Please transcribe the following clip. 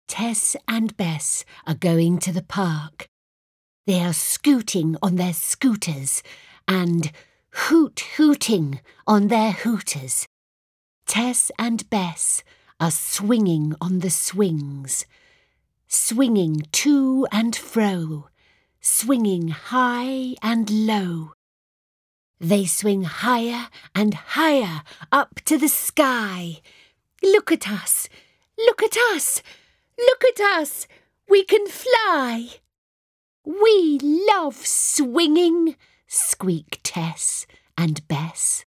Tess and Bess are going to the park. They are scooting on their scooters and hoot-hooting on their hooters. Tess and Bess are swinging on the swings, swinging to and fro, swinging high and low. They swing higher and higher up to the sky. Look at us! Look at us! Look at us! We can fly! We love swinging, squeak Tess and Bess.